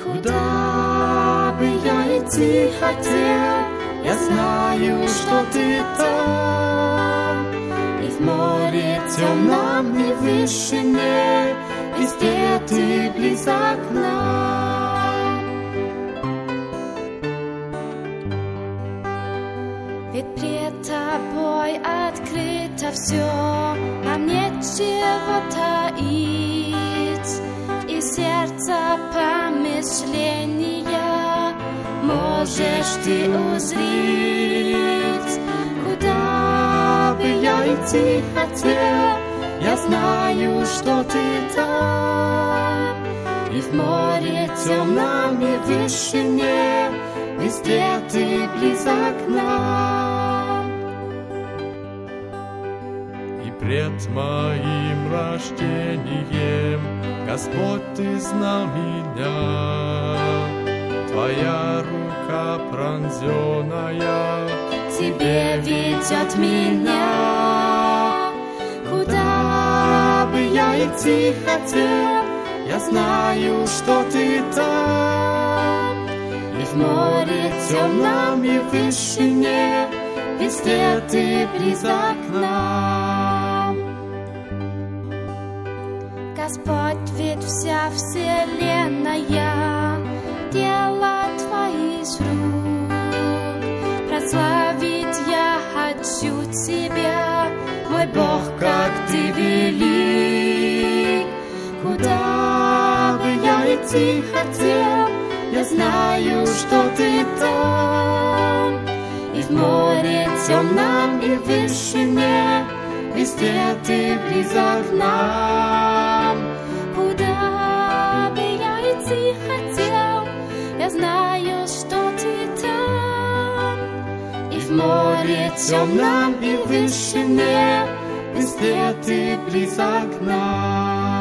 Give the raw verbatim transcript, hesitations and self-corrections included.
Куда бы я идти хотел, я знаю, что ты там. И в море темном, и в вышине, везде ты близок к нам. Ведь пред тобой открыто все, нам нечего таить. И сердце помышления можешь ты узреть. Куда бы я идти хотел, я знаю, что ты там. И в море темном, и в вышине, везде ты близок к нам. И пред моим рождением, Господь, ты знал меня. Твоя рука пронзенная Тебе ведет меня. Куда бы я идти хотел, я знаю, что ты там. И в море темном, и в вышине, везде ты близок к нам. Господь, ведь вся вселенная дело твоих рук. Прославить я хочу тебя, мой Бог, как ты велик. Куда бы я идти хотел, я знаю, что ты там. И в море темном, и в вышине, везде ты близок к нам. Куда бы я идти хотел, я знаю, что ты там. И в море темном, и в вышине, везде ты близок к нам.